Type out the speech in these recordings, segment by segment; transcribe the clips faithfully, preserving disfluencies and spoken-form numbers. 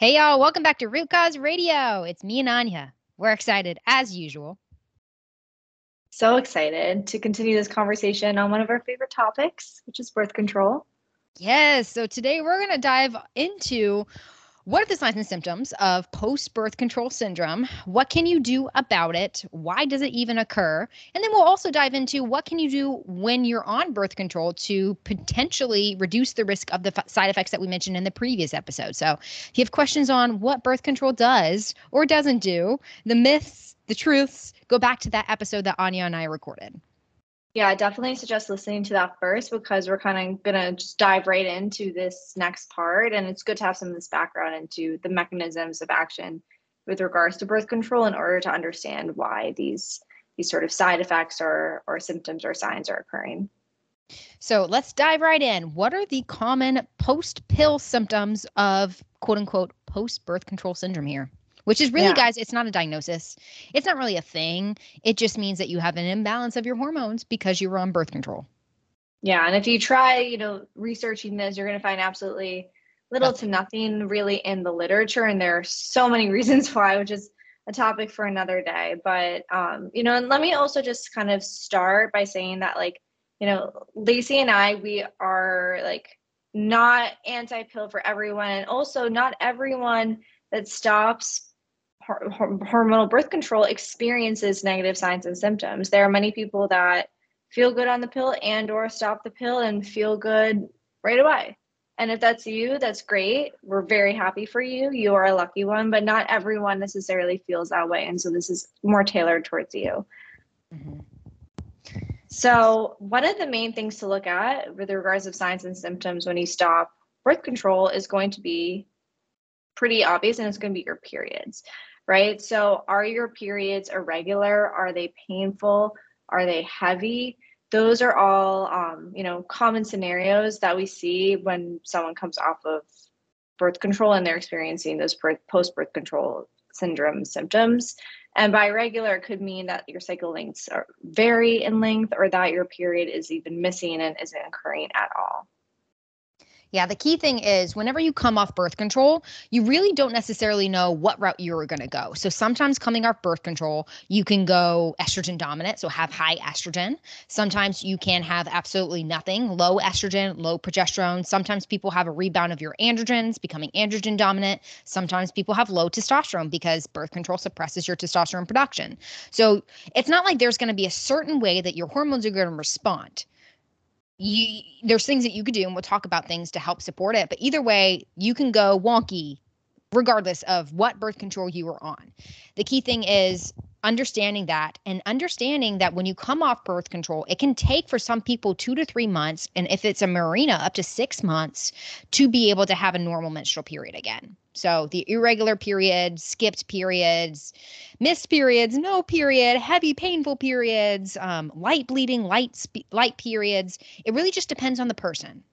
Hey, y'all, welcome back to Root Cause Radio. It's me and Anya. We're excited, as usual. So excited to continue this conversation on one of our favorite topics, which is birth control. Yes, so today we're going to dive into what are the signs and symptoms of post-birth control syndrome? What can you do about it? Why does it even occur? And then we'll also dive into what can you do when you're on birth control to potentially reduce the risk of the f- side effects that we mentioned in the previous episode. So if you have questions on what birth control does or doesn't do, the myths, the truths, go back to that episode that Anya and I recorded. Yeah, I definitely suggest listening to that first because we're kind of going to just dive right into this next part. And it's good to have some of this background into the mechanisms of action with regards to birth control in order to understand why these these sort of side effects or, or symptoms or signs are occurring. So let's dive right in. What are the common post-pill symptoms of quote unquote post-birth control syndrome here? Which is really, Yeah. guys, it's not a diagnosis. It's not really a thing. It just means that you have an imbalance of your hormones because you were on birth control. Yeah. And if you try, you know, researching this, you're going to find absolutely little Nothing. to nothing really in the literature. And there are so many reasons why, which is a topic for another day. But, um, you know, and let me also just kind of start by saying that, like, you know, Lacey and I, we are like not anti-pill for everyone. And also not everyone that stops hormonal birth control experiences negative signs and symptoms. There are many people that feel good on the pill and or stop the pill and feel good right away. And if that's you, that's great. We're very happy for you. You are a lucky one, but not everyone necessarily feels that way. And so this is more tailored towards you. Mm-hmm. So one of the main things to look at with regards of signs and symptoms when you stop birth control is going to be pretty obvious, and it's going to be your periods, right? So are your periods irregular? Are they painful? Are they heavy? Those are all, um, you know, common scenarios that we see when someone comes off of birth control and they're experiencing those post-birth control syndrome symptoms. And by irregular, it could mean that your cycle lengths are vary in length or that your period is even missing and isn't occurring at all. Yeah, the key thing is whenever you come off birth control, you really don't necessarily know what route you're going to go. So sometimes coming off birth control, you can go estrogen dominant, so have high estrogen. Sometimes you can have absolutely nothing, low estrogen, low progesterone. Sometimes people have a rebound of your androgens, becoming androgen dominant. Sometimes people have low testosterone because birth control suppresses your testosterone production. So it's not like there's going to be a certain way that your hormones are going to respond. You, there's things that you could do, and we'll talk about things to help support it. But either way, you can go wonky regardless of what birth control you are on. The key thing is understanding that and understanding that when you come off birth control, it can take for some people two to three months. And if it's a Mirena, up to six months to be able to have a normal menstrual period again. So the irregular periods, skipped periods, missed periods, no period, heavy painful periods, um, light bleeding, light spe- light periods. It really just depends on the person.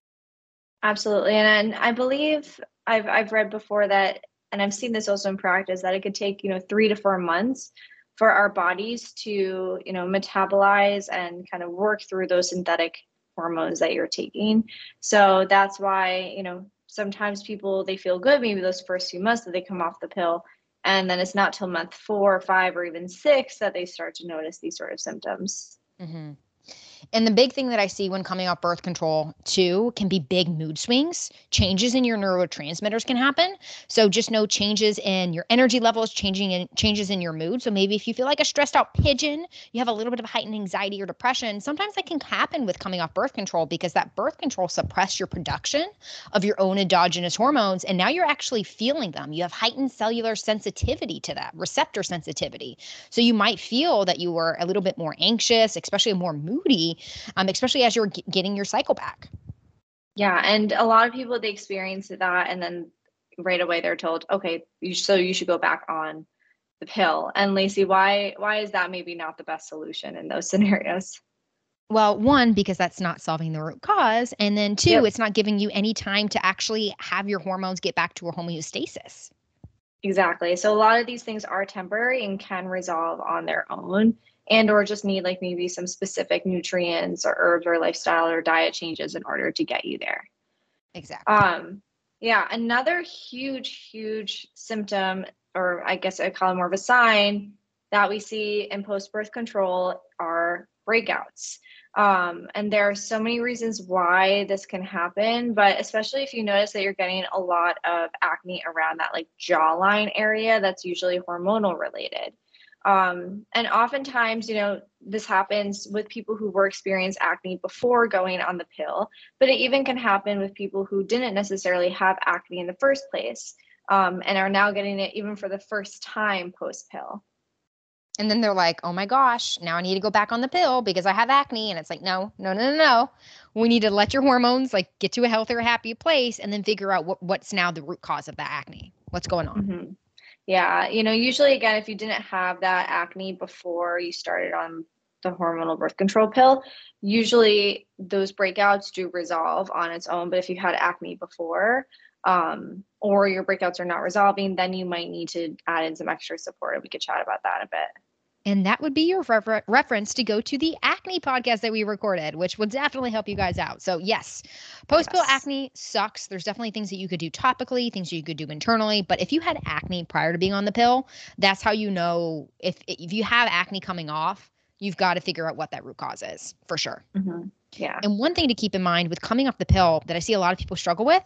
Absolutely. And, and I believe I've I've read before that, and I've seen this also in practice, that it could take, you know, three to four months for our bodies to, you know, metabolize and kind of work through those synthetic hormones that you're taking. So that's why, you know, sometimes people, they feel good maybe those first few months that they come off the pill. And then it's not till month four or five or even six that they start to notice these sort of symptoms. Mm-hmm. And the big thing that I see when coming off birth control too can be big mood swings. Changes in your neurotransmitters can happen. So just know changes in your energy levels, changing in changes in your mood. So maybe if you feel like a stressed out pigeon, you have a little bit of heightened anxiety or depression. Sometimes that can happen with coming off birth control because that birth control suppressed your production of your own endogenous hormones. And now you're actually feeling them. You have heightened cellular sensitivity to that, receptor sensitivity. So you might feel that you were a little bit more anxious, especially more moody, Um, especially as you're g- getting your cycle back. Yeah, and a lot of people, they experience that, and then right away they're told, okay, you, so you should go back on the pill. And Lacey, why why is that maybe not the best solution in those scenarios? Well, one, because that's not solving the root cause. And then two, Yep. It's not giving you any time to actually have your hormones get back to a homeostasis. Exactly. So a lot of these things are temporary and can resolve on their own, and or just need like maybe some specific nutrients or herbs or lifestyle or diet changes in order to get you there. Exactly. Um, Yeah, another huge, huge symptom, or I guess I call it more of a sign that we see in post-birth control are breakouts. Um, and there are so many reasons why this can happen, but especially if you notice that you're getting a lot of acne around that like jawline area, that's usually hormonal related. Um, and oftentimes, you know, this happens with people who were experiencing acne before going on the pill, but it even can happen with people who didn't necessarily have acne in the first place, um, and are now getting it even for the first time post pill. And then they're like, oh my gosh, now I need to go back on the pill because I have acne. And it's like, no, no, no, no, no. We need to let your hormones like get to a healthier, happy place and then figure out what, what's now the root cause of the acne. What's going on? Mm-hmm. Yeah, you know, usually again, if you didn't have that acne before you started on the hormonal birth control pill, usually those breakouts do resolve on its own. But if you had acne before, um, or your breakouts are not resolving, then you might need to add in some extra support. And we could chat about that a bit. And that would be your refer- reference to go to the acne podcast that we recorded, which would definitely help you guys out. So yes, post-pill Yes. acne sucks. There's definitely things that you could do topically, things you could do internally. But if you had acne prior to being on the pill, that's how you know if if you have acne coming off, you've got to figure out what that root cause is for sure. Mm-hmm. Yeah. And one thing to keep in mind with coming off the pill that I see a lot of people struggle with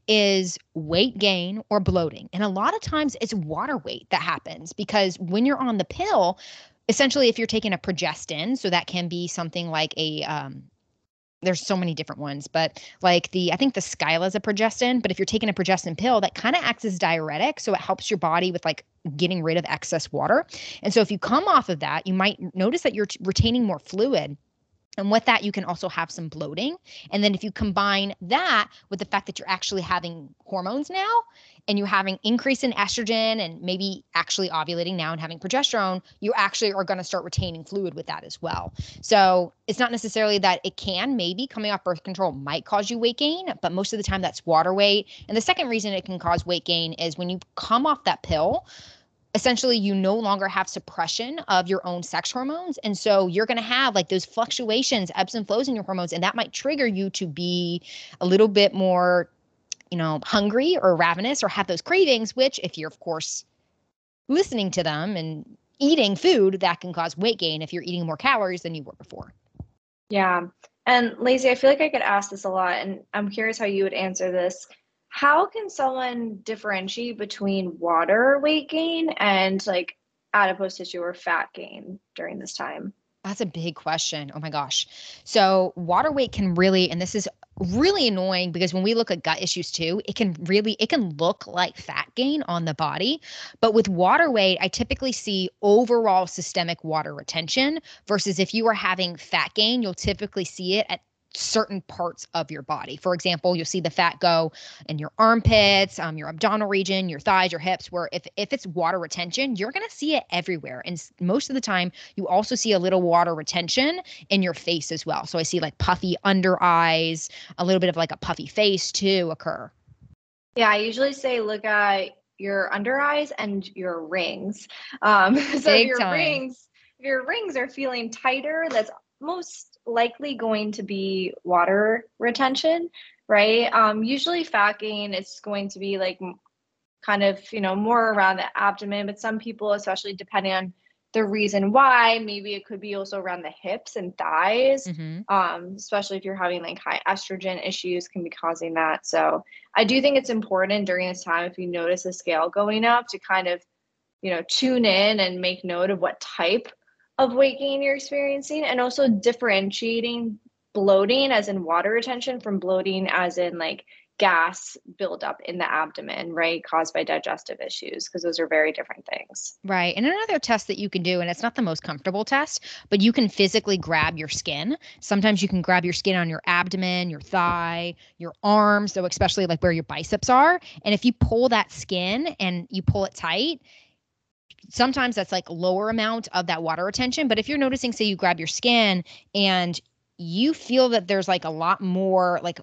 is weight gain or bloating. And a lot of times it's water weight that happens because when you're on the pill, essentially if you're taking a progestin, so that can be something like a, um, there's so many different ones, but like the, I think the Skyla is a progestin, but if you're taking a progestin pill, that kind of acts as diuretic. So it helps your body with like getting rid of excess water. And so if you come off of that, you might notice that you're t- retaining more fluid. And with that, you can also have some bloating. And then if you combine that with the fact that you're actually having hormones now and you're having increase in estrogen and maybe actually ovulating now and having progesterone, you actually are going to start retaining fluid with that as well. So it's not necessarily that it can, maybe coming off birth control might cause you weight gain, but most of the time that's water weight. And the second reason it can cause weight gain is when you come off that pill, essentially you no longer have suppression of your own sex hormones. And so you're going to have like those fluctuations, ebbs and flows in your hormones. And that might trigger you to be a little bit more, you know, hungry or ravenous or have those cravings, which if you're, of course, listening to them and eating food, that can cause weight gain if you're eating more calories than you were before. Yeah. And Lacey, I feel like I could ask this a lot, and I'm curious how you would answer this. How can someone differentiate between water weight gain and like adipose tissue or fat gain during this time? That's a big question. Oh my gosh. So water weight can really, and this is really annoying because when we look at gut issues too, it can really, it can look like fat gain on the body. But with water weight, I typically see overall systemic water retention versus if you are having fat gain, you'll typically see it at certain parts of your body. For example, you'll see the fat go in your armpits, um, your abdominal region, your thighs, your hips, where if, if it's water retention, you're going to see it everywhere. And most of the time, you also see a little water retention in your face as well. So I see like puffy under eyes, a little bit of like a puffy face too occur. Yeah, I usually say look at your under eyes and your rings. Um, so Big if your time. rings, if your rings are feeling tighter, that's most likely going to be water retention, right? Um, usually fat gain is going to be like kind of, you know, more around the abdomen, but some people, especially depending on the reason why, maybe it could be also around the hips and thighs, Mm-hmm. um, especially if you're having like high estrogen issues can be causing that. So I do think it's important during this time, if you notice the scale going up, to kind of, you know, tune in and make note of what type of weight gain you're experiencing, and also differentiating bloating as in water retention from bloating as in like gas buildup in the abdomen, right? Caused by digestive issues, because those are very different things. Right. And another test that you can do, and it's not the most comfortable test, but you can physically grab your skin. Sometimes you can grab your skin on your abdomen, your thigh, your arms, so especially like where your biceps are. And if you pull that skin and you pull it tight, sometimes that's like lower amount of that water retention. But if you're noticing, say you grab your skin and you feel that there's like a lot more like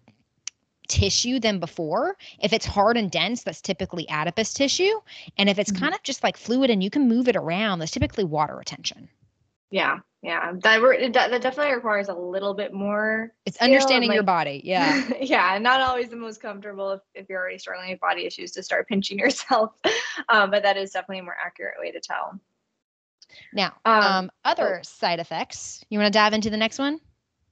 tissue than before, if it's hard and dense, that's typically adipose tissue. And if it's Mhm. kind of just like fluid and you can move it around, that's typically water retention. Yeah. Yeah. That, re- that, that definitely requires a little bit more It's skill and understanding your like, body. Yeah. yeah, not always the most comfortable if, if you're already struggling with body issues to start pinching yourself. Um, but that is definitely a more accurate way to tell. Now, Um, um, oh, other side effects. You want to dive into the next one?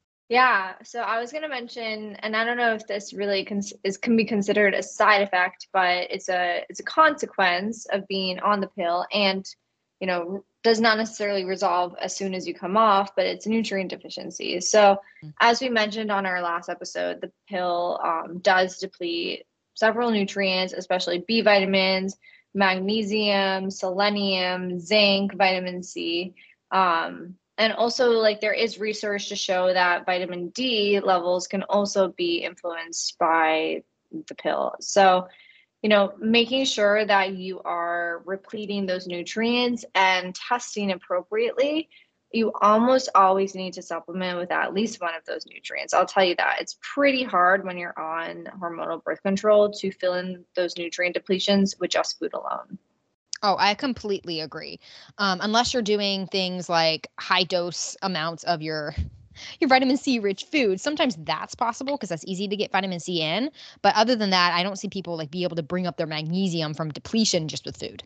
yeah. So I was going to mention, and I don't know if this really cons- is can be considered a side effect, but it's a it's a consequence of being on the pill, and you know does not necessarily resolve as soon as you come off, but it's nutrient deficiency. So as we mentioned on our last episode, the pill um, does deplete several nutrients, especially B vitamins, magnesium, selenium, zinc, vitamin C. Um, and also, like, there is research to show that vitamin D levels can also be influenced by the pill. So, you know, making sure that you are repleting those nutrients and testing appropriately, you almost always need to supplement with at least one of those nutrients. I'll tell you that it's pretty hard when you're on hormonal birth control to fill in those nutrient depletions with just food alone. Oh, I completely agree. Um, unless you're doing things like high dose amounts of your your vitamin C rich food, sometimes that's possible because that's easy to get vitamin C in. But other than that, I don't see people like be able to bring up their magnesium from depletion just with food.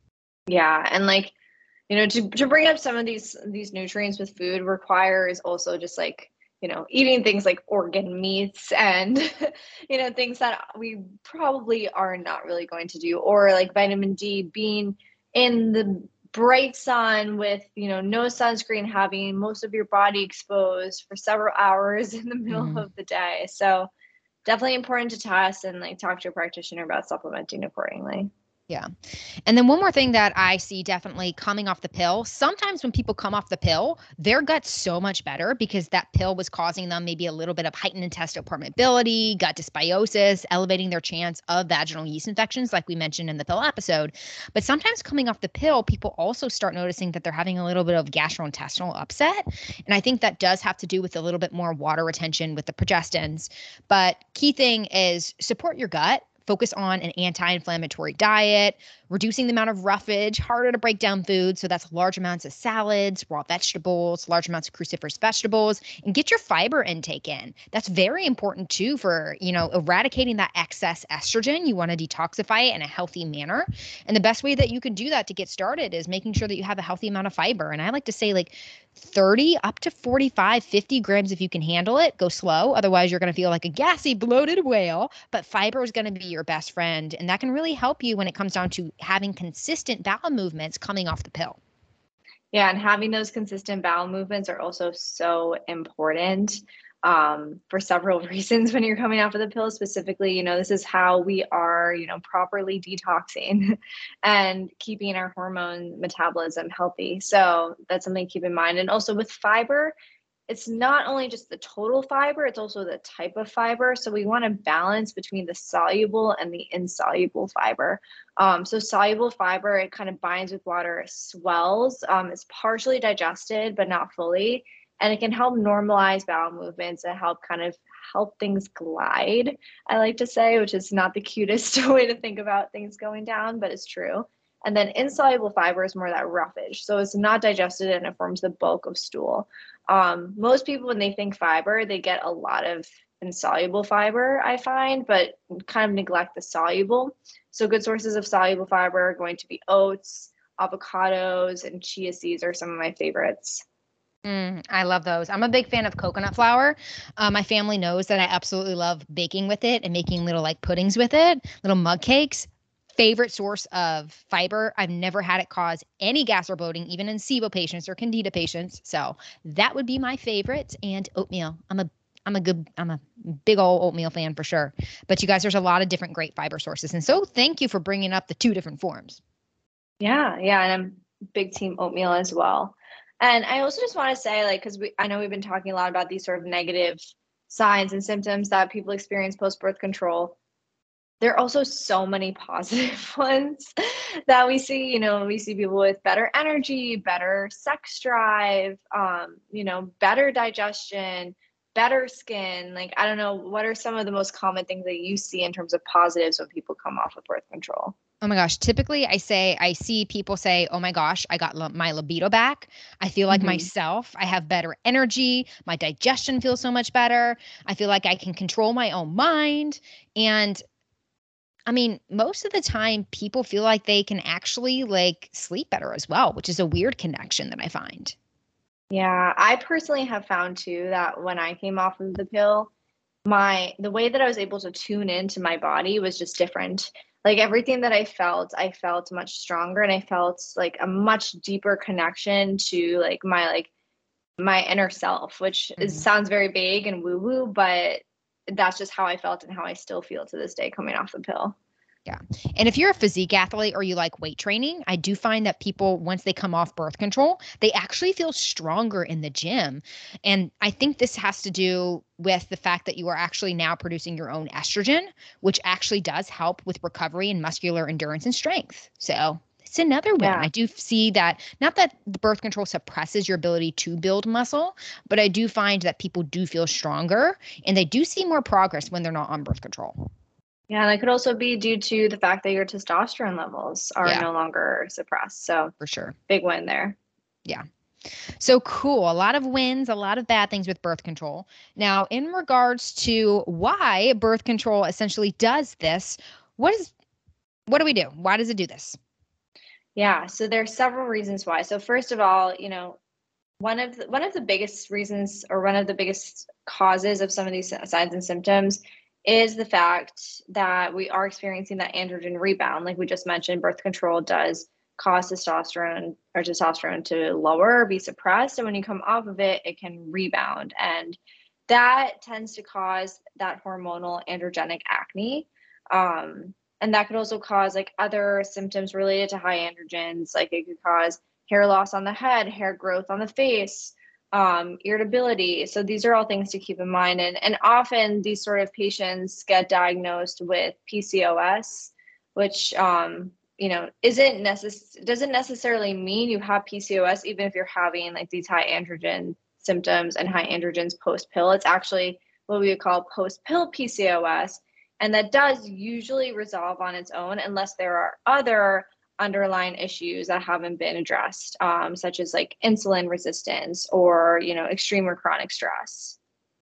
Yeah, and like, you know, to, to bring up some of these these nutrients with food requires also just like, you know, eating things like organ meats and you know things that we probably are not really going to do, or like vitamin D, being in the bright sun with, you know, no sunscreen, having most of your body exposed for several hours in the middle Mhm. of the day. So definitely important to test and like talk to a practitioner about supplementing accordingly. Yeah. And then one more thing that I see definitely coming off the pill, sometimes when people come off the pill, their gut's so much better because that pill was causing them maybe a little bit of heightened intestinal permeability, gut dysbiosis, elevating their chance of vaginal yeast infections, like we mentioned in the pill episode. But sometimes coming off the pill, people also start noticing that they're having a little bit of gastrointestinal upset. And I think that does have to do with a little bit more water retention with the progestins. But key thing is support your gut. Focus on an anti-inflammatory diet, reducing the amount of roughage, harder to break down food. So that's large amounts of salads, raw vegetables, large amounts of cruciferous vegetables, and get your fiber intake in. That's very important too for, you know, eradicating that excess estrogen. You want to detoxify it in a healthy manner. And the best way that you can do that to get started is making sure that you have a healthy amount of fiber. And I like to say like thirty up to forty-five, fifty grams if you can handle it. Go slow. Otherwise, you're going to feel like a gassy, bloated whale. But fiber is going to be your best friend. And that can really help you when it comes down to having consistent bowel movements coming off the pill. Yeah, and having those consistent bowel movements are also so important um, for several reasons when you're coming off of the pill. Specifically, you know, this is how we are, you know, properly detoxing and keeping our hormone metabolism healthy. So that's something to keep in mind. And also with fiber, it's not only just the total fiber, it's also the type of fiber. So we want to balance between the soluble and the insoluble fiber. Um, so soluble fiber, it kind of binds with water, it swells, um, it's partially digested, but not fully. And it can help normalize bowel movements and help kind of help things glide, I like to say, which is not the cutest way to think about things going down, but it's true. And then insoluble fiber is more that roughage. So it's not digested and it forms the bulk of stool. Um, most people, when they think fiber, they get a lot of insoluble fiber, I find, but kind of neglect the soluble. So good sources of soluble fiber are going to be oats, avocados, and chia seeds are some of my favorites. Mm, I love those. I'm a big fan of coconut flour. Uh, my family knows that I absolutely love baking with it and making little like puddings with it, little mug cakes. Favorite source of fiber. I've never had it cause any gas or bloating, even in SIBO patients or Candida patients. So that would be my favorite. And oatmeal. I'm a I'm a good I'm a big old oatmeal fan for sure. But you guys, there's a lot of different great fiber sources. And so thank you for bringing up the two different forms. Yeah, yeah, and I'm big team oatmeal as well. And I also just want to say, like, because we I know we've been talking a lot about these sort of negative signs and symptoms that people experience post birth control. There are also so many positive ones that we see. You know, we see people with better energy, better sex drive, um, you know, better digestion, better skin? Like, I don't know, what are some of the most common things that you see in terms of positives when people come off of birth control? Oh my gosh. Typically, I say, I see people say, oh my gosh, I got my libido back. I feel like Mhm. myself. I have better energy. My digestion feels so much better. I feel like I can control my own mind. And I mean, most of the time, people feel like they can actually like sleep better as well, which is a weird connection that I find. Yeah, I personally have found too that when I came off of the pill, my the way that I was able to tune into my body was just different. Like everything that I felt, I felt much stronger and I felt like a much deeper connection to like my like my inner self, which is Mhm. sounds very vague and woo woo, but that's just how I felt and how I still feel to this day coming off the pill. Yeah. And if you're a physique athlete or you like weight training, I do find that people, once they come off birth control, they actually feel stronger in the gym. And I think this has to do with the fact that you are actually now producing your own estrogen, which actually does help with recovery and muscular endurance and strength. So it's another win. Yeah. I do see that, not that the birth control suppresses your ability to build muscle, but I do find that people do feel stronger and they do see more progress when they're not on birth control. Yeah, and that could also be due to the fact that your testosterone levels are Yeah, no longer suppressed. So for sure. big win there. Yeah. So cool. A lot of wins, a lot of bad things with birth control. Now, in regards to why birth control essentially does this, what is what do we do? Why does it do this? Yeah, so there's several reasons why. So first of all, you know, one of the, one of the biggest reasons or one of the biggest causes of some of these signs and symptoms is the fact that we are experiencing that androgen rebound. Like we just mentioned, birth control does cause testosterone or testosterone to lower or be suppressed. And when you come off of it, it can rebound. And that tends to cause that hormonal androgenic acne. Um, and that could also cause like other symptoms related to high androgens. Like it could cause hair loss on the head, hair growth on the face, um, irritability. So these are all things to keep in mind. And, and often these sort of patients get diagnosed with P C O S, which, um, you know, isn't necess- doesn't necessarily mean you have P C O S, even if you're having like these high androgen symptoms and high androgens post pill. It's actually what we would call post pill P C O S. And that does usually resolve on its own unless there are other underlying issues that haven't been addressed, um, such as like insulin resistance or, you know, extreme or chronic stress.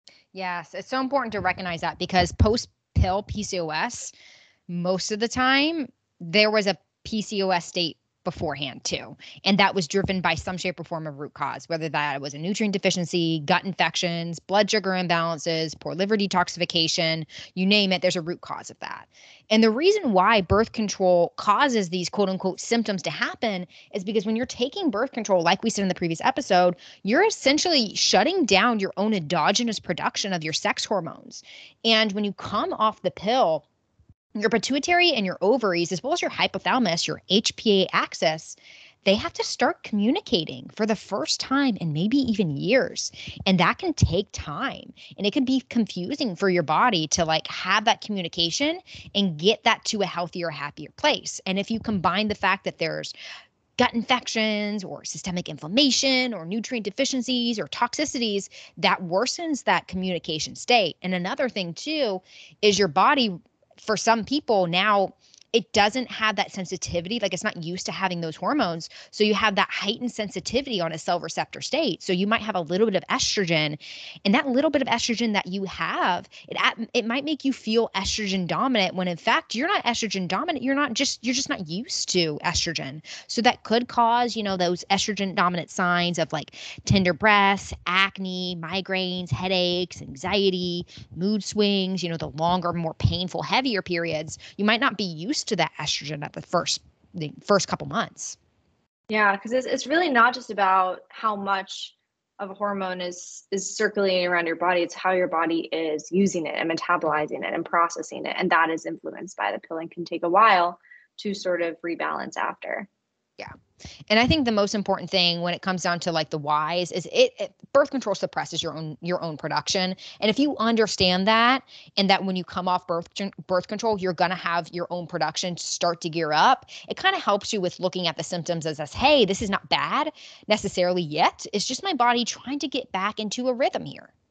Yes, it's so important to recognize that because post pill P C O S, most of the time, there was a P C O S state beforehand too. And that was driven by some shape or form of root cause, whether that was a nutrient deficiency, gut infections, blood sugar imbalances, poor liver detoxification, you name it, there's a root cause of that. And the reason why birth control causes these quote unquote symptoms to happen is because when you're taking birth control, like we said in the previous episode, you're essentially shutting down your own endogenous production of your sex hormones. And when you come off the pill, your pituitary and your ovaries, as well as your hypothalamus, your H P A axis, they have to start communicating for the first time in maybe even years. And that can take time. And it can be confusing for your body to like have that communication and get that to a healthier, happier place. And if you combine the fact that there's gut infections or systemic inflammation or nutrient deficiencies or toxicities, that worsens that communication state. And another thing too is your body, for some people now, it doesn't have that sensitivity. Like it's not used to having those hormones. So you have that heightened sensitivity on a cell receptor state. So you might have a little bit of estrogen, and that little bit of estrogen that you have, it it might make you feel estrogen dominant when in fact you're not estrogen dominant. You're not just you're just not used to estrogen. So that could cause, you know, those estrogen dominant signs of like tender breasts, acne, migraines, headaches, anxiety, mood swings, you know, the longer, more painful, heavier periods. You might not be used to that estrogen at the first the first couple months. Yeah, because it's it's really not just about how much of a hormone is is circulating around your body. It's how your body is using it and metabolizing it and processing it, and that is influenced by the pill and can take a while to sort of rebalance after. Yeah. And I think the most important thing when it comes down to like the whys is it, it birth control suppresses your own your own production. And if you understand that and that when you come off birth birth control, you're going to have your own production start to gear up, it kind of helps you with looking at the symptoms as, as hey, this is not bad necessarily yet. It's just my body trying to get back into a rhythm here.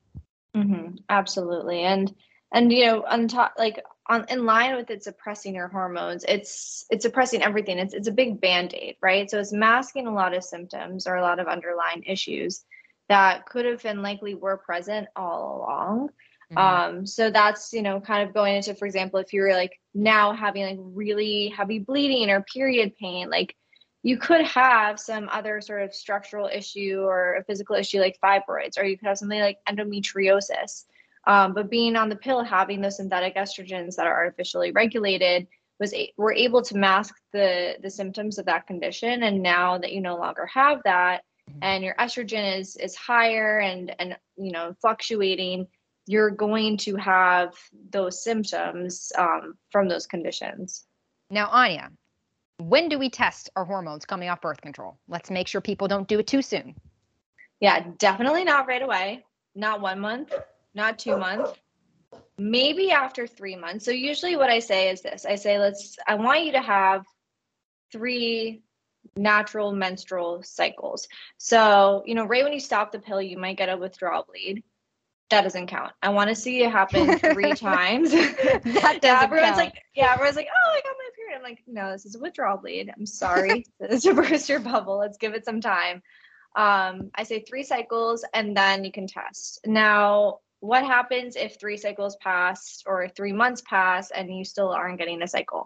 Mm-hmm. Absolutely. And and you know, on top like on in line with it suppressing your hormones, it's it's suppressing everything. It's it's a big band-aid, right? So it's masking a lot of symptoms or a lot of underlying issues that could have been likely were present all along. Hmm. Um, so that's, you know, kind of going into, for example, if you're like now having like really heavy bleeding or period pain, like you could have some other sort of structural issue or a physical issue like fibroids, or you could have something like endometriosis. Um, but being on the pill, having those synthetic estrogens that are artificially regulated, was a- we're able to mask the the symptoms of that condition. And now that you no longer have that, and your estrogen is is higher and and you know fluctuating, you're going to have those symptoms um, from those conditions. Now, Anya, when do we test our hormones coming off birth control? Let's make sure people don't do it too soon. Yeah, definitely not right away. Not one month, not two months, maybe after three months. So usually what I say is this. I say, let's, I want you to have three natural menstrual cycles. So, you know, right when you stop the pill, you might get a withdrawal bleed. That doesn't count. I want to see it happen three times. That Yeah, doesn't everyone's count. like, yeah, everyone's like, oh, I got my period. I'm like, no, this is a withdrawal bleed. I'm sorry to burst your bubble. Let's give it some time. Um, I say three cycles and then you can test. Now, what happens if three cycles pass or three months pass and you still aren't getting a cycle?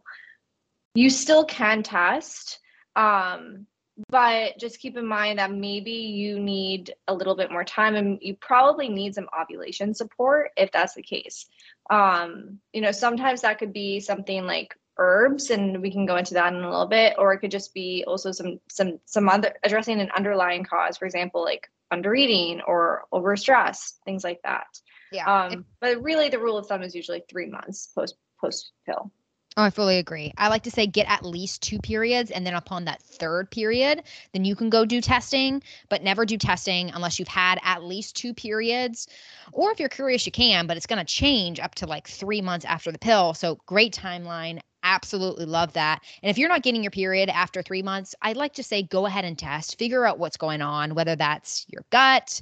You still can test, um, but just keep in mind that maybe you need a little bit more time and you probably need some ovulation support if that's the case. Um, you know, sometimes that could be something like herbs, and we can go into that in a little bit, or it could just be also some some some other addressing an underlying cause, for example, like undereating or overstress, things like that. Yeah. Um, but really the rule of thumb is usually three months post post pill. Oh, I fully agree. I like to say get at least two periods, and then upon that third period, then you can go do testing, but never do testing unless you've had at least two periods. Or if you're curious, you can, but it's going to change up to like three months after the pill. So great timeline. Absolutely love that. And if you're not getting your period after three months, I'd like to say go ahead and test, figure out what's going on, whether that's your gut,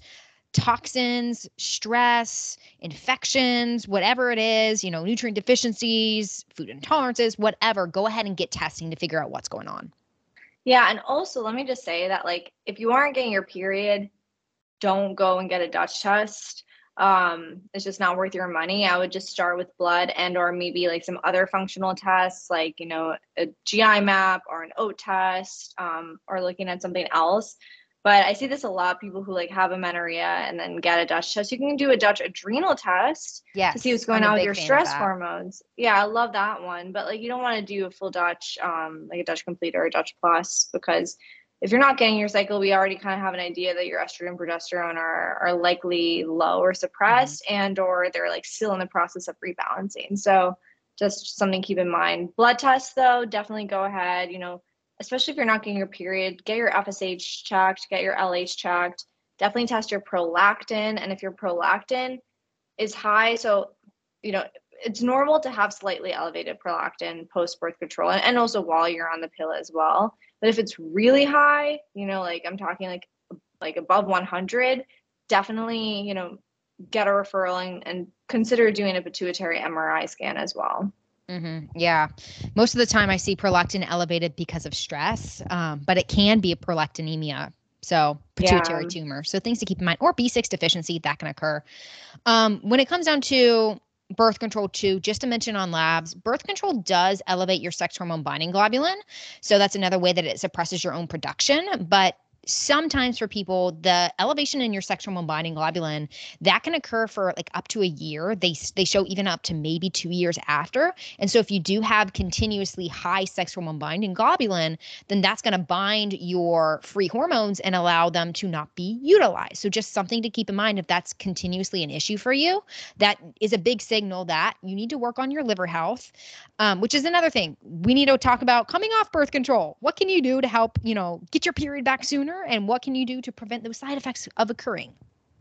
toxins, stress, infections, whatever it is, you know, nutrient deficiencies, food intolerances, whatever, go ahead and get testing to figure out what's going on. Yeah, and also let me just say that like if you aren't getting your period, don't go and get a Dutch test. Um, it's just not worth your money. I would just start with blood and or maybe like some other functional tests like, you know, a G I map or an O A T test, um, or looking at something else. But I see this a lot, people who like have amenorrhea and then get a Dutch test. You can do a Dutch adrenal test to see what's Yes, going I'm a on with big your fan of stress that. hormones. Yeah, I love that one. But like you don't want to do a full Dutch, um, like a Dutch complete or a Dutch plus, because if you're not getting your cycle, we already kind of have an idea that your estrogen, progesterone are are likely low or Mhm. suppressed, and or they're like still in the process of rebalancing. So just something to keep in mind. Blood tests though, definitely go ahead. You know, especially if you're not getting your period, get your F S H checked, get your L H checked. Definitely test your prolactin, and if your prolactin is high, so you know it's normal to have slightly elevated prolactin post birth control, and, and also while you're on the pill as well. But if it's really high, you know, like I'm talking like like above one hundred, definitely, you know, get a referral and, and consider doing a pituitary M R I scan as well. Hmm. Yeah. Most of the time I see prolactin elevated because of stress, um, but it can be a prolactinemia. So Yeah. pituitary tumor. So things to keep in mind, or B six deficiency that can occur. Um, when it comes down to birth control too, just to mention on labs, birth control does elevate your sex hormone binding globulin. So that's another way that it suppresses your own production. But sometimes for people, the elevation in your sex hormone binding globulin that can occur for like up to a year. They they show even up to maybe two years after. And so if you do have continuously high sex hormone binding globulin, then that's going to bind your free hormones and allow them to not be utilized. So just something to keep in mind if that's continuously an issue for you, that is a big signal that you need to work on your liver health, um, which is another thing we need to talk about coming off birth control. What can you do to help, you know, get your period back sooner? And what can you do to prevent those side effects of occurring?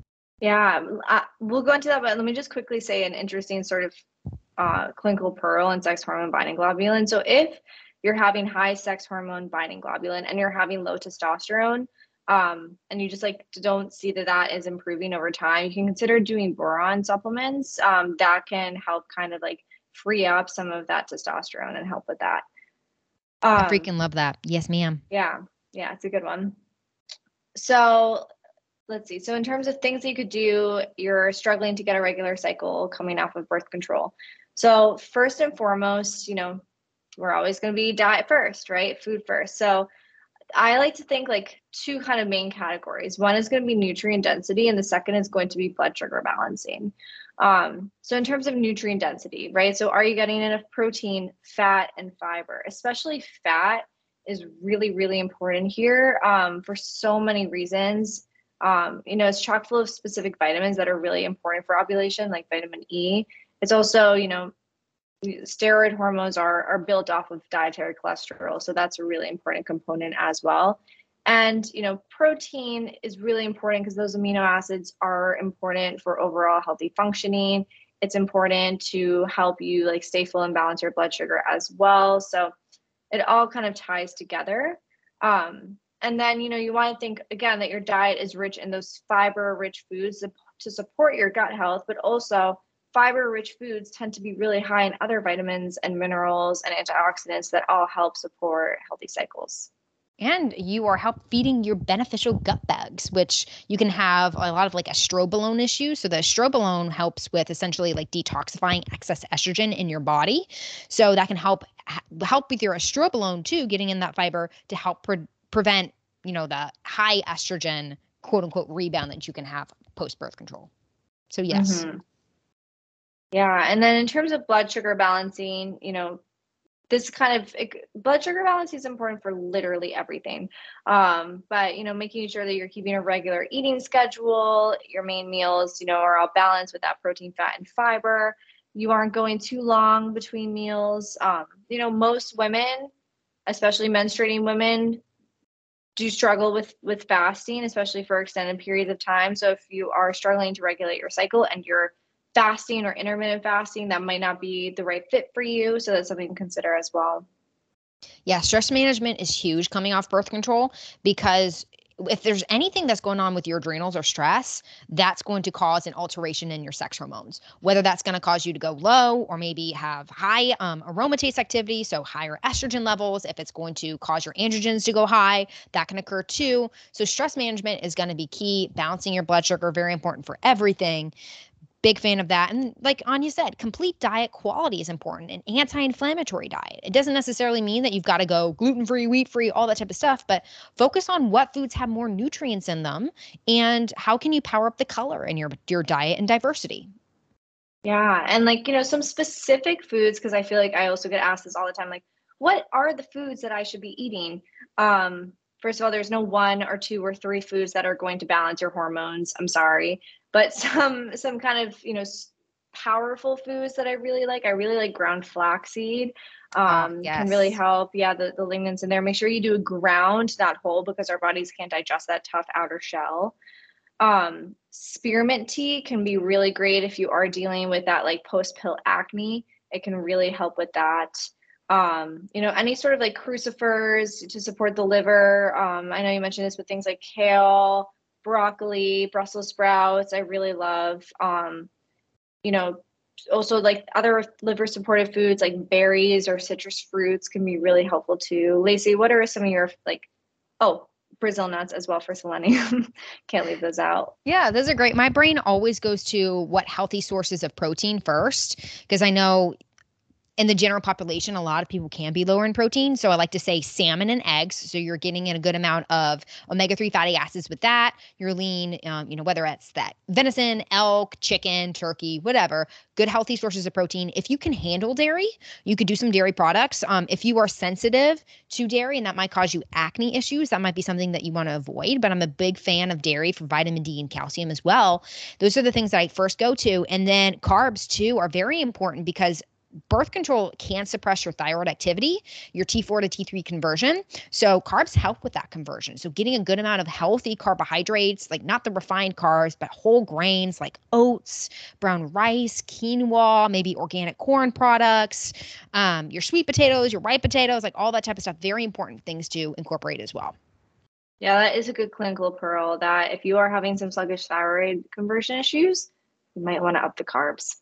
Yeah, uh, we'll go into that, but let me just quickly say an interesting sort of uh, clinical pearl and sex hormone binding globulin. So if you're having high sex hormone binding globulin and you're having low testosterone, um, and you just like don't see that that is improving over time, you can consider doing boron supplements um, that can help kind of like free up some of that testosterone and help with that. I Um, freaking love that. Yes, ma'am. yeah, yeah, it's a good one. So let's see. So in terms of things that you could do, you're struggling to get a regular cycle coming off of birth control. So first and foremost, you know, we're always going to be diet first, right? Food first. So I like to think like two kind of main categories. One is going to be nutrient density, and the second is going to be blood sugar balancing. Um, so in terms of nutrient density, right? So are you getting enough protein, fat, and fiber? Especially fat is really, really important here um, for so many reasons. Um, you know, it's chock full of specific vitamins that are really important for ovulation, like vitamin E. It's also, you know, steroid hormones are are built off of dietary cholesterol, so that's a really important component as well. And you know, protein is really important because those amino acids are important for overall healthy functioning. It's important to help you like stay full and balance your blood sugar as well, so it all kind of ties together. um, and then you know, you want to think again that your diet is rich in those fiber rich foods to, to support your gut health, but also fiber-rich foods tend to be really high in other vitamins and minerals and antioxidants that all help support healthy cycles. And you are help feeding your beneficial gut bugs, which you can have a lot of like estrobolone issues. So the estrobolone helps with essentially like detoxifying excess estrogen in your body. So that can help help with your estrobolone too, getting in that fiber to help pre- prevent, you know, the high estrogen quote unquote rebound that you can have post birth control. So yes. Mm-hmm. Yeah. And then in terms of blood sugar balancing, you know, this kind of it, blood sugar balance is important for literally everything. Um, but, you know, making sure that you're keeping a regular eating schedule, your main meals, you know, are all balanced with that protein, fat, and fiber. You aren't going too long between meals. Um, you know, most women, especially menstruating women, do struggle with with fasting, especially for extended periods of time. So if you are struggling to regulate your cycle and you're fasting or intermittent fasting, that might not be the right fit for you. So that's something to consider as well. Yeah, stress management is huge coming off birth control because if there's anything that's going on with your adrenals or stress, that's going to cause an alteration in your sex hormones, whether that's going to cause you to go low or maybe have high um, aromatase activity, so higher estrogen levels. If it's going to cause your androgens to go high, that can occur too. So stress management is going to be key. Balancing your blood sugar, very important for everything. Big fan of that. And like Anya said, complete diet quality is important. An anti-inflammatory diet. It doesn't necessarily mean that you've got to go gluten-free, wheat-free, all that type of stuff, but focus on what foods have more nutrients in them and how can you power up the color in your your diet and diversity. Yeah. And like, you know, some specific foods, because I feel like I also get asked this all the time, like, what are the foods that I should be eating? Um, first of all, there's no one or two or three foods that are going to balance your hormones. I'm sorry. But some some kind of, you know, powerful foods that I really like. I really like ground flaxseed. Ah, Um, can really yes. help. Yeah, the, the lignans in there. Make sure you do a ground, not whole, because our bodies can't digest that tough outer shell. Um, spearmint tea can be really great if you are dealing with that like post pill acne. It can really help with that. Um, you know, any sort of like crucifers to support the liver. Um, I know you mentioned this with things like kale, broccoli, Brussels sprouts. I really love. Um, you know, also like other liver supportive foods like berries or citrus fruits can be really helpful too. Lacey, what are some of your like, oh, Brazil nuts as well for selenium. Can't leave those out. Yeah, those are great. My brain always goes to what healthy sources of protein first because I know in the general population, a lot of people can be lower in protein. So I like to say salmon and eggs. So you're getting in a good amount of omega three fatty acids with that. You're lean, um, you know, whether it's that venison, elk, chicken, turkey, whatever, good healthy sources of protein. If you can handle dairy, you could do some dairy products. Um, if you are sensitive to dairy and that might cause you acne issues, that might be something that you want to avoid. But I'm a big fan of dairy for vitamin D and calcium as well. Those are the things that I first go to. And then carbs too are very important because birth control can suppress your thyroid activity, your T four to T three conversion. So carbs help with that conversion. So getting a good amount of healthy carbohydrates, like not the refined carbs, but whole grains like oats, brown rice, quinoa, maybe organic corn products, um, your sweet potatoes, your white potatoes, like all that type of stuff. Very important things to incorporate as well. Yeah, that is a good clinical pearl that if you are having some sluggish thyroid conversion issues, you might want to up the carbs.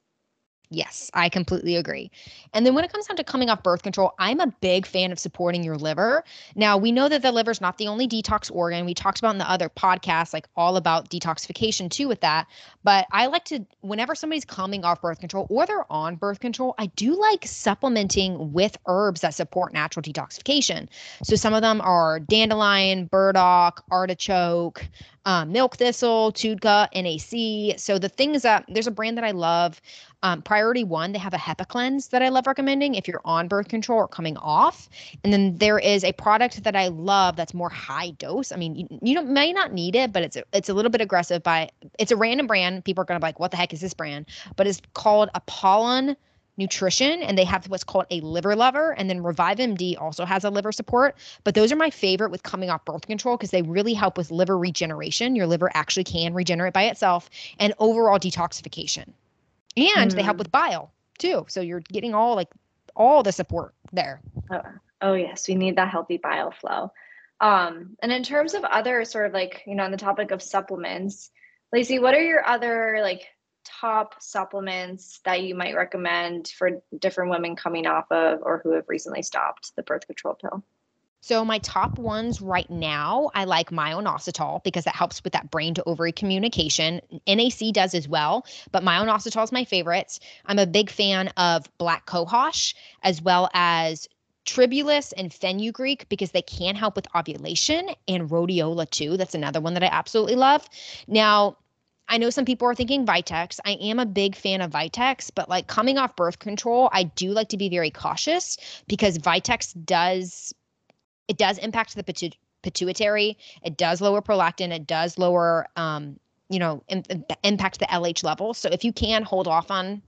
Yes, I completely agree. And then when it comes down to coming off birth control, I'm a big fan of supporting your liver. Now, we know that the liver is not the only detox organ. We talked about in the other podcasts, like all about detoxification too, with that. But I like to, whenever somebody's coming off birth control or they're on birth control, I do like supplementing with herbs that support natural detoxification. So some of them are dandelion, burdock, artichoke, um, milk thistle, tutka, N A C. So the things that, there's a brand that I love. Um, Priority One, they have a HEPA cleanse that I love recommending if you're on birth control or coming off. And then there is a product that I love that's more high dose. I mean, you, you don't, may not need it, but it's a, it's a little bit aggressive. By it's a random brand. People are gonna be like, "What the heck is this brand?" But it's called Apollon Nutrition, and they have what's called a liver lover. And then Revive M D also has a liver support. But those are my favorite with coming off birth control because they really help with liver regeneration. Your liver actually can regenerate by itself, and overall detoxification. And they help Mm. with bile too. So you're getting all like all the support there. Oh, oh yes, we need that healthy bile flow. Um, and in terms of other sort of like, you know, on the topic of supplements, Lacey, what are your other like top supplements that you might recommend for different women coming off of or who have recently stopped the birth control pill? So my top ones right now, I like myoinositol because that helps with that brain to ovary communication. N A C does as well, but myoinositol is my favorite. I'm a big fan of black cohosh as well as tribulus and fenugreek because they can help with ovulation, and rhodiola too. That's another one that I absolutely love. Now, I know some people are thinking Vitex. I am a big fan of Vitex, but like coming off birth control, I do like to be very cautious because Vitex does it does impact the pitu- pituitary. It does lower prolactin. It does lower, um, you know, im- impact the L H level. So if you can, hold off on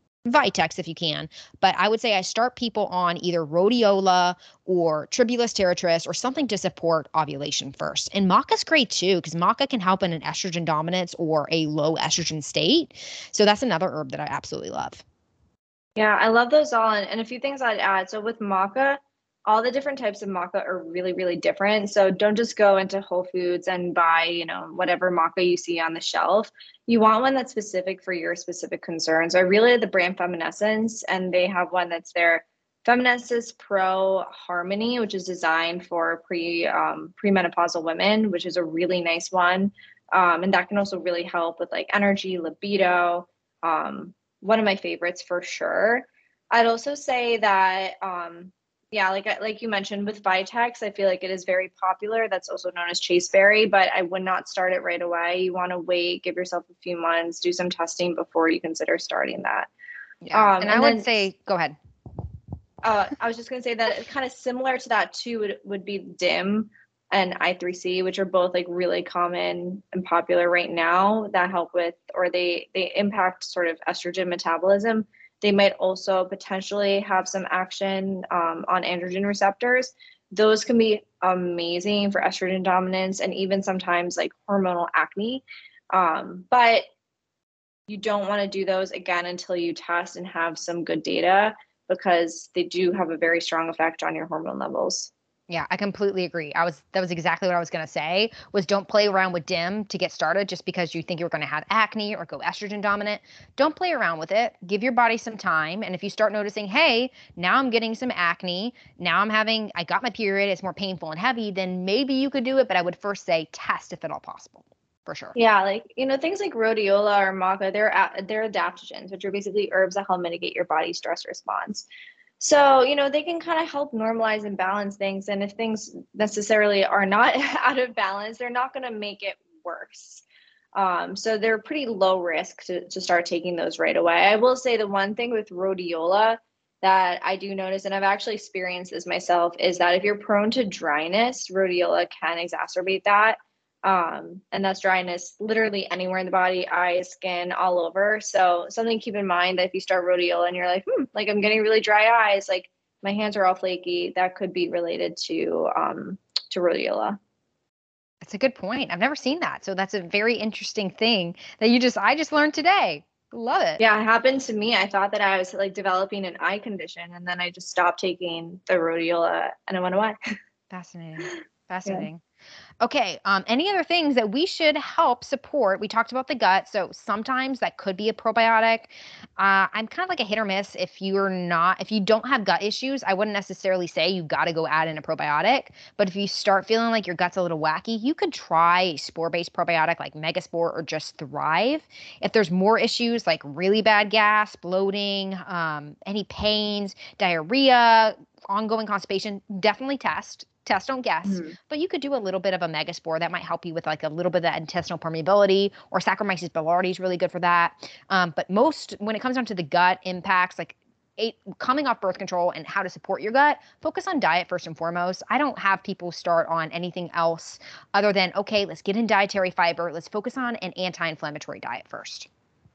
Vitex if you can. But I would say I start people on either rhodiola or tribulus terratris or something to support ovulation first. And maca's great too because maca can help in an estrogen dominance or a low estrogen state. So that's another herb that I absolutely love. Yeah, I love those all. And, and a few things I'd add. So with maca, all the different types of maca are really, really different. So don't just go into Whole Foods and buy, you know, whatever maca you see on the shelf. You want one that's specific for your specific concerns. So I really like the brand Feminescence, and they have one that's their Feminescence Pro Harmony, which is designed for pre um, premenopausal women, which is a really nice one. Um, and that can also really help with like energy, libido. Um, one of my favorites for sure. I'd also say that um, yeah, like like you mentioned with Vitex, I feel like it is very popular. That's also known as chasteberry, but I would not start it right away. You want to wait, give yourself a few months, do some testing before you consider starting that. Yeah. Um, And I and would then say, go ahead. uh, I was just going to say that kind of similar to that too would, would be D I M and I three C, which are both like really common and popular right now that help with, or they they impact sort of estrogen metabolism. They might also potentially have some action um, on androgen receptors. Those can be amazing for estrogen dominance and even sometimes like hormonal acne. Um, but you don't want to do those again until you test and have some good data because they do have a very strong effect on your hormone levels. Yeah, I completely agree. I was that was exactly what I was going to say was don't play around with D I M to get started just because you think you're going to have acne or go estrogen dominant. Don't play around with it. Give your body some time, and if you start noticing, "Hey, now I'm getting some acne, now I'm having I got my period, it's more painful and heavy," then maybe you could do it, but I would first say test if at all possible. For sure. Yeah, like you know things like rhodiola or maca, they're they're adaptogens, which are basically herbs that help mitigate your body's stress response. So, you know, they can kind of help normalize and balance things. And if things necessarily are not out of balance, they're not going to make it worse. Um, so they're pretty low risk to, to start taking those right away. I will say the one thing with rhodiola that I do notice, and I've actually experienced this myself, is that if you're prone to dryness, rhodiola can exacerbate that. Um, and that's dryness literally anywhere in the body, eyes, skin, all over. So something to keep in mind that if you start rhodiola and you're like, hmm, like I'm getting really dry eyes, like my hands are all flaky, that could be related to um, to rhodiola. That's a good point. I've never seen that. So that's a very interesting thing that you just I just learned today. Love it. Yeah, it happened to me. I thought that I was like developing an eye condition, and then I just stopped taking the rhodiola, and it went away. Fascinating. Yeah. Fascinating. Okay, um, any other things that we should help support? We talked about the gut, so sometimes that could be a probiotic. Uh, I'm kind of like a hit or miss. If you're not, if you don't have gut issues, I wouldn't necessarily say you got to go add in a probiotic. But if you start feeling like your gut's a little wacky, you could try a spore-based probiotic like Megaspore or just Thrive. If there's more issues like really bad gas, bloating, um, any pains, diarrhea, ongoing constipation, definitely test. Test, don't guess, Mhm. but you could do a little bit of a Megaspore that might help you with like a little bit of that intestinal permeability, or Saccharomyces boulardii is really good for that. Um, but most, when it comes down to the gut impacts, like eight, coming off birth control and how to support your gut, focus on diet first and foremost. I don't have people start on anything else other than, okay, let's get in dietary fiber. Let's focus on an anti-inflammatory diet first.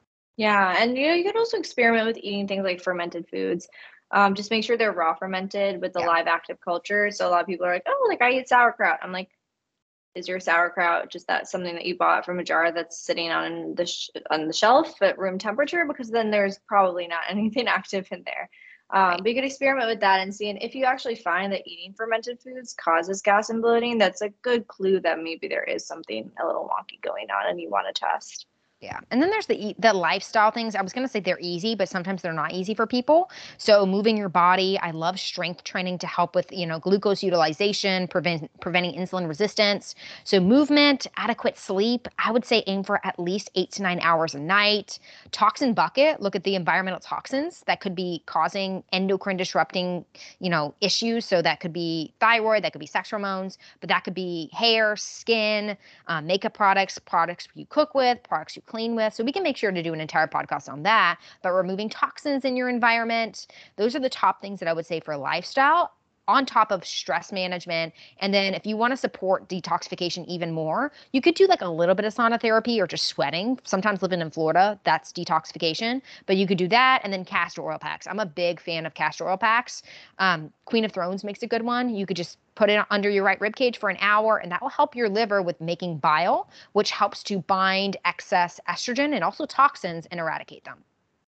Yeah, and you know, you can also experiment with eating things like fermented foods. Um, just make sure they're raw fermented with the Yeah. live active culture. So a lot of people are like, oh, like I eat sauerkraut. I'm like, is your sauerkraut just that something that you bought from a jar that's sitting on the sh- on the shelf at room temperature? Because then there's probably not anything active in there. Um, Right. but you could experiment with that and see. And if you actually find that eating fermented foods causes gas and bloating, that's a good clue that maybe there is something a little wonky going on and you want to test. Yeah. And then there's the e- the lifestyle things. I was going to say they're easy, but sometimes they're not easy for people. So moving your body, I love strength training to help with, you know, glucose utilization, prevent preventing insulin resistance. So movement, adequate sleep, I would say aim for at least eight to nine hours a night. Toxin bucket, look at the environmental toxins that could be causing endocrine disrupting, you know, issues. So that could be thyroid, that could be sex hormones, but that could be hair, skin, um, makeup products, products you cook with, products you clean with. So we can make sure to do an entire podcast on that. But removing toxins in your environment, those are the top things that I would say for lifestyle, on top of stress management. And then if you want to support detoxification even more, you could do like a little bit of sauna therapy or just sweating. Sometimes living in Florida, that's detoxification. But you could do that, and then castor oil packs. I'm a big fan of castor oil packs. Um, Queen of Thrones makes a good one. You could just put it under your right rib cage for an hour, and that will help your liver with making bile, which helps to bind excess estrogen and also toxins and eradicate them.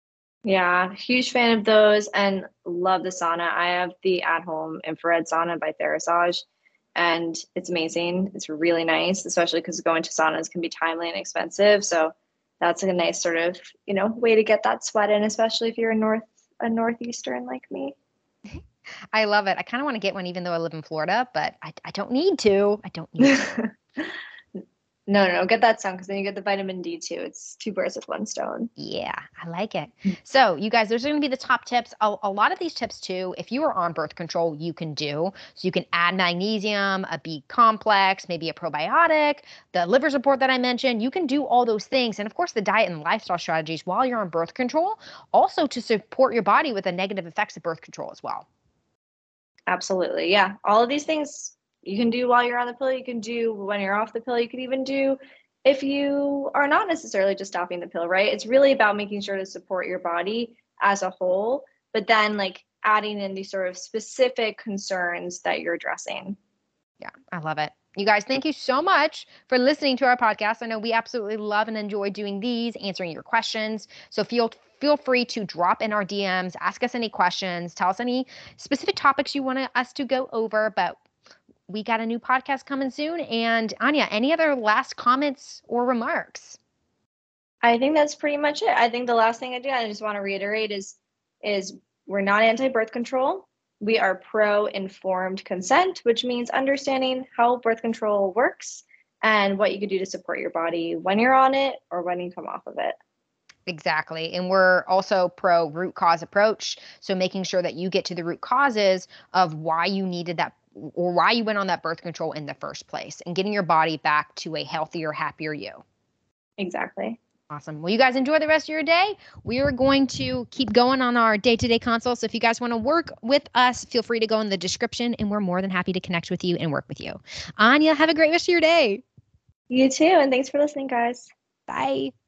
Yeah, huge fan of those and love the sauna. I have the at-home infrared sauna by Therasage, and it's amazing. It's really nice, especially because going to saunas can be timely and expensive. So that's a nice sort of, you know, way to get that sweat in, especially if you're a north a northeastern like me. I love it. I kind of want to get one even though I live in Florida, but I, I don't need to. I don't need to. No, no, no, get that sun because then you get the vitamin D too. It's two birds with one stone. Yeah, I like it. So, you guys, those are going to be the top tips. A, a lot of these tips, too, if you are on birth control, you can do. So, you can add magnesium, a B complex, maybe a probiotic, the liver support that I mentioned. You can do all those things. And of course, the diet and lifestyle strategies while you're on birth control, also to support your body with the negative effects of birth control as well. Absolutely. Yeah. All of these things you can do while you're on the pill. You can do when you're off the pill. You can even do if you are not necessarily just stopping the pill, right? It's really about making sure to support your body as a whole, but then like adding in these sort of specific concerns that you're addressing. Yeah, I love it. You guys, thank you so much for listening to our podcast. I know we absolutely love and enjoy doing these, answering your questions. So feel feel free to drop in our D Ms, ask us any questions, tell us any specific topics you want us to go over. But we got a new podcast coming soon. And Anya, any other last comments or remarks? I think that's pretty much it. I think the last thing I do, I just want to reiterate is is we're not anti-birth control. We are pro-informed consent, which means understanding how birth control works and what you could do to support your body when you're on it or when you come off of it. Exactly. And we're also pro root cause approach. So making sure that you get to the root causes of why you needed that or why you went on that birth control in the first place and getting your body back to a healthier, happier you. Exactly. Awesome. Well, you guys enjoy the rest of your day. We are going to keep going on our day-to-day consult. So if you guys want to work with us, feel free to go in the description and we're more than happy to connect with you and work with you. Anya, have a great rest of your day. You too. And thanks for listening, guys. Bye.